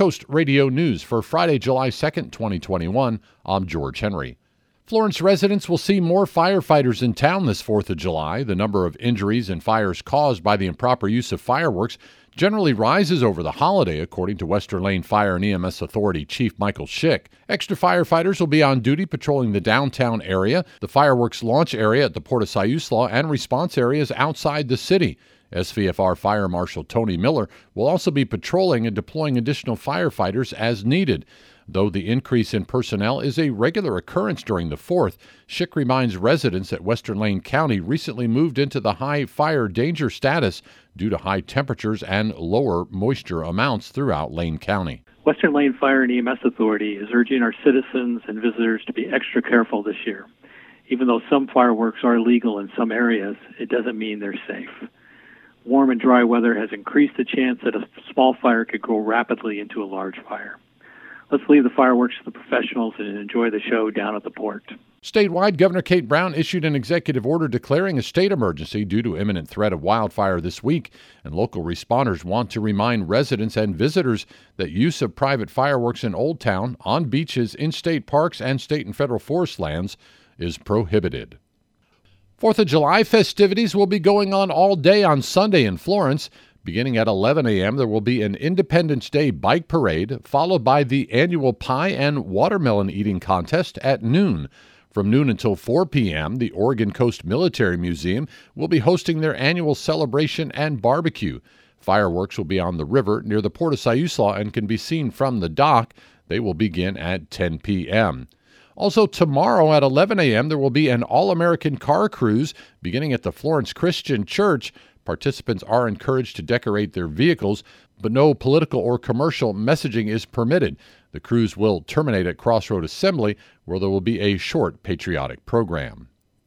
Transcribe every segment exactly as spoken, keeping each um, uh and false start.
Coast Radio News for Friday, July second, twenty twenty-one. I'm George Henry. Florence residents will see more firefighters in town this fourth of July. The number of injuries and fires caused by the improper use of fireworks generally rises over the holiday, according to Western Lane Fire and E M S Authority Chief Michael Schick. Extra firefighters will be on duty patrolling the downtown area, the fireworks launch area at the Port of Siuslaw, and response areas outside the city. S V F R Fire Marshal Tony Miller will also be patrolling and deploying additional firefighters as needed. Though the increase in personnel is a regular occurrence during the fourth, Schick reminds residents that Western Lane County recently moved into the high fire danger status due to high temperatures and lower moisture amounts throughout Lane County. Western Lane Fire and E M S Authority is urging our citizens and visitors to be extra careful this year. Even though some fireworks are legal in some areas, it doesn't mean they're safe. Warm and dry weather has increased the chance that a small fire could grow rapidly into a large fire. Let's leave the fireworks to the professionals and enjoy the show down at the port. Statewide, Governor Kate Brown issued an executive order declaring a state emergency due to imminent threat of wildfire this week, and local responders want to remind residents and visitors that use of private fireworks in Old Town, on beaches, in state parks, and state and federal forest lands is prohibited. Fourth of July festivities will be going on all day on Sunday in Florence. Beginning at eleven a.m., there will be an Independence Day bike parade, followed by the annual pie and watermelon eating contest at noon. From noon until four p.m., the Oregon Coast Military Museum will be hosting their annual celebration and barbecue. Fireworks will be on the river near the Port of Siuslaw and can be seen from the dock. They will begin at ten p.m. Also, tomorrow at eleven a.m., there will be an All-American Car Cruise beginning at the Florence Christian Church. Participants are encouraged to decorate their vehicles, but no political or commercial messaging is permitted. The cruise will terminate at Crossroad Assembly, where there will be a short patriotic program.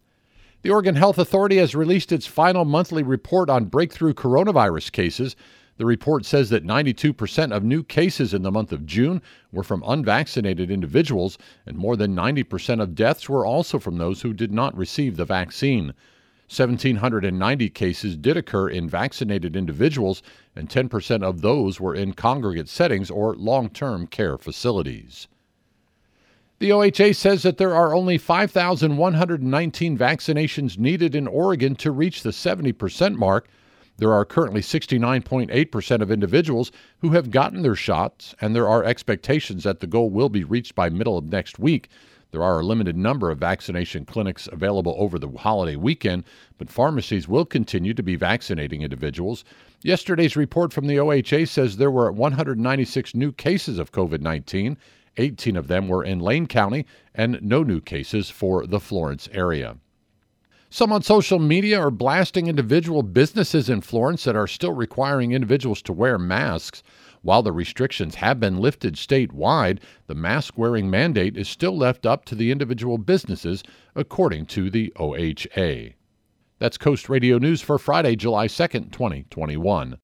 The Oregon Health Authority has released its final monthly report on breakthrough coronavirus cases. The report says that ninety-two percent of new cases in the month of June were from unvaccinated individuals, and more than ninety percent of deaths were also from those who did not receive the vaccine. one thousand seven hundred ninety cases did occur in vaccinated individuals, and ten percent of those were in congregate settings or long-term care facilities. The O H A says that there are only five thousand one hundred nineteen vaccinations needed in Oregon to reach the seventy percent mark. There are currently sixty-nine point eight percent of individuals who have gotten their shots, and there are expectations that the goal will be reached by middle of next week. There are a limited number of vaccination clinics available over the holiday weekend, but pharmacies will continue to be vaccinating individuals. Yesterday's report from the O H A says there were one hundred ninety-six new cases of covid nineteen. eighteen of them were in Lane County, and no new cases for the Florence area. Some on social media are blasting individual businesses in Florence that are still requiring individuals to wear masks. While the restrictions have been lifted statewide, the mask-wearing mandate is still left up to the individual businesses, according to the O H A. That's Coast Radio News for Friday, July second, twenty twenty-one.